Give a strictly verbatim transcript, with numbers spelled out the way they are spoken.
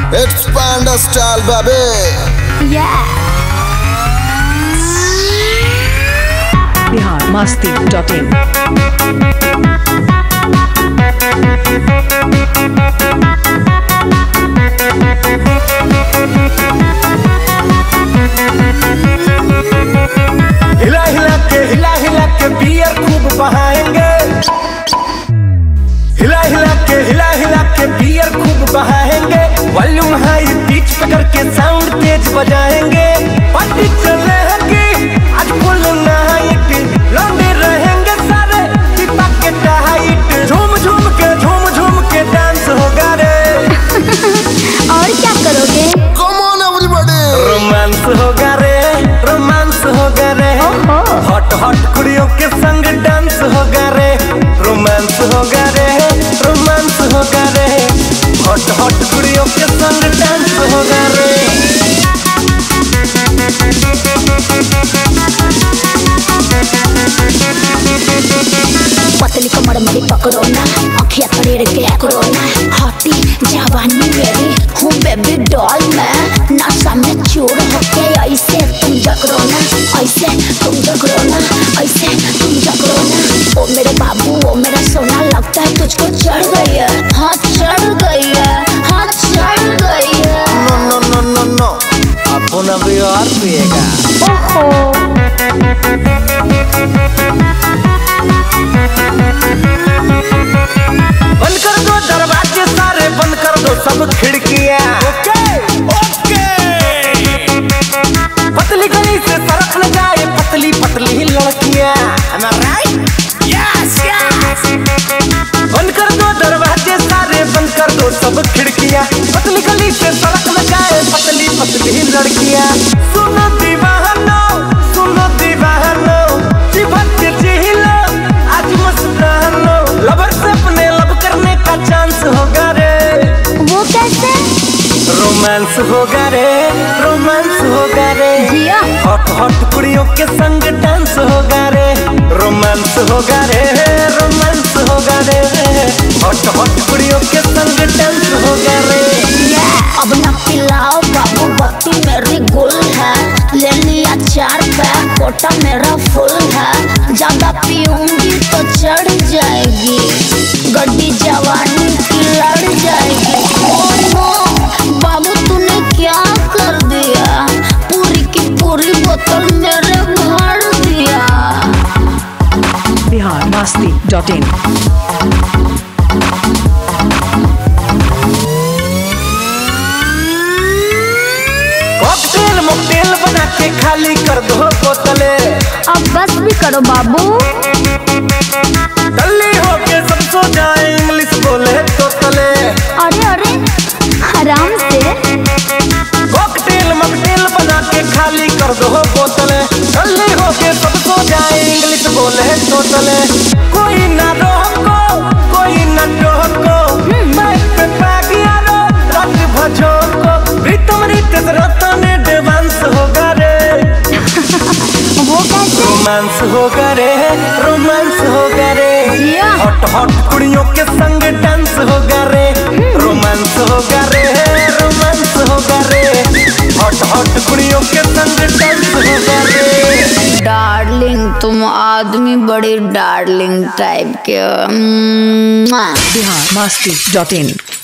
It's Panda style, baby. Yeah. Bihar Masti dot in. हिला हिला के हिला हिला के बियर खूब बहाएंगे। हिला हिला के हिला हिला के बियर खूब बहाएंगे। वॉल्यूम हाई पिच पे करके साउंड तेज बजाएंगे। पार्टी चलेगी आज फुल नाइट, लौंडे रहेंगे सारे टिपा के टाइट। झूम झूम के झूम झूम के डांस होगा रे। और क्या करोगे? Come on everybody. रोमांस होगा रे, रोमांस होगा रे। हॉट हॉट कुड़ियों के संग डांस होगा रे। रोमांस होगा रे, रोमांस होगा रे। हॉट हॉट कुड़ियों के संग डांस होगा रे। पतली कमर मेरी पकड़ो ना, अखियाँ तरेड़ के करो ना। हॉटी जवानी मेरी हूँ बेबी डॉल मैं। नशा में चूर होके ऐसे तुम जकड़ो ना, ऐसे तुम जकड़ो ना, ऐसे तुम जकड़ो ना। ओ मेरे बाबू ओ मेरा सोना, लगता है तुझको चढ़ गई है। हाँ चढ़ गई है, हाँ चढ़ गई है। नो नो नो नो नो, अपन अभी और पिएगा। ओहो बंद कर दो दरवाजे सारे, बंद कर दो सब खिड़कियां। ओके ओके। पतली गली से सड़क न जाए पतली पतली लड़कियां। Am I right? Yes yes। बंद कर दो दरवाजे सारे, बंद कर दो सब खिड़कियां। पतली गली से सड़क न जाए पतली पतली लड़कियां। सुनो दीवानो सुनो दीवानो, जीवन के जी लो आज मस्तानो। लवर से अपने लब करने का चांस होगा रे। वो कैसे? रोमांस होगा रे, रोमांस होगा रे। जिया। हॉट हॉट कुड़ियों के संग डांस होगा रे। रोमांस होगा रे, रोमांस होगा रे। हॉट हॉट कुड़ियों के संग डांस होगा रे। अब ना पिलाओ बाबू, बत्ती मेरी गुल है। ले लिया चार पैक, कोटा मेरा फुल है। ज्यादा पीऊंगी तो चढ़ जाएगी, गड्डी जवानी की लड़ जाएगी। ओहो बाबू तूने क्या कर दिया, पूरी की पूरी बोतल मेरे भर दिया। Bihar Masti dot in. Cocktail mocktail बना के खाली कर दो बोतले। अब बस भी करो बाबू। टल्ली होके सब सो जाए, इंग्लिश बोले तो तले। अरे अरे आराम से। कॉकटेल मॉकटेल बना के खाली कर दो बोतले। टल्ली होके सब सो जाए, इंग्लिश बोले तो तले। कोई ना रोको कोई ना टोको, मैं पे पागिया रो रात भजो को। प्रीतम रितेश रतन डांस होगा रे। वो कैसे? रोमांस होगा रे, रोमांस होगा रे। जिया। हॉट हॉट कुड़ियों के संग डांस होगा रे। रोमांस होगा रे, रोमांस होगा रे। हॉट हॉट कुड़ियों के संग डांस होगा रे। डार्लिंग तुम आदमी बड़ी डार्लिंग टाइप के। बिहार मस्ती डॉट इन।